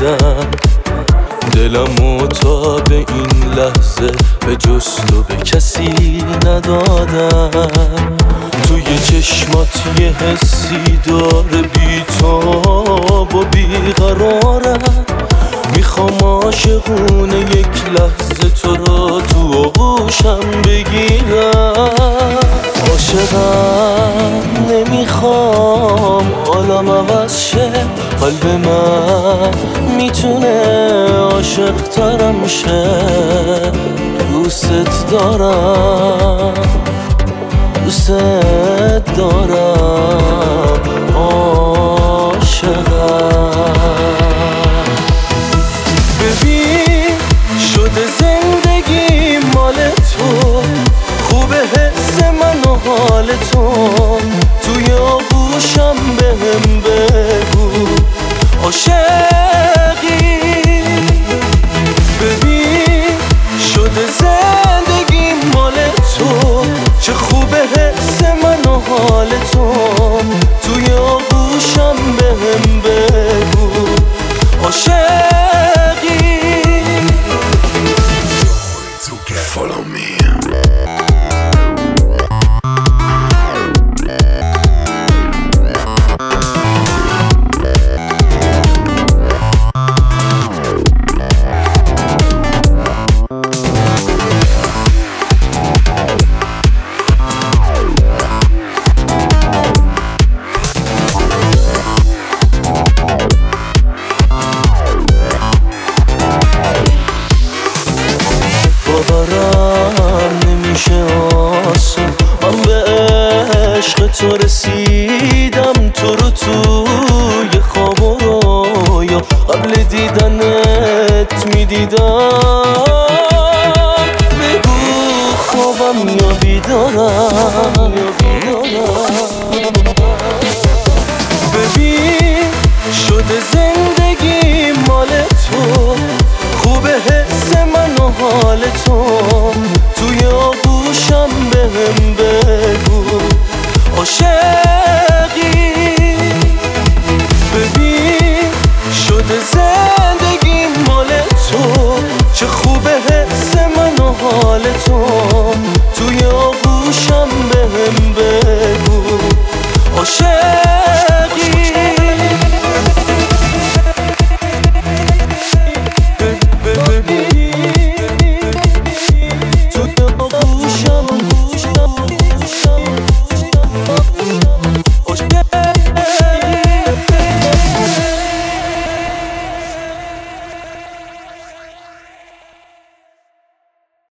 ندادم، دلمو تا به این لحظه به جز تو به کسی ندادم. توی چشمات یه حسی داره بی‌تاب و بیقرارم، میخوام عاشقونه یک لحظه تو رو تو آغوشم بگیرم. عاشقم نمیخوام حالم عوض شه، قلب من میتونه عاشق ترم شه. دوست دارم، دوست دارم، عاشقم. ببین شده زندگی مال تو، خوبه حس من و حال تو، توی آغوشم بهم بگو عاشقی. ببین شده زندگی مال تو، چه خوبه حس من و حال تو، توی آغوشم بهم بگو عاشقی. Follow me. باورم نمیشه آسون، من به عشق تو رسیدم، تو رو توی خواب و رویا قبل دیدنت میدیدم. بگو خوابم یا بیدارم. ببین شده زندگی مال تو، خوبه حس من و حال تو، توی آغوشم بهم بگو عاشقی. ببین شده زندگی مال تو، چه خوبه حس من و حال تو، توی آغوشم بهم بگو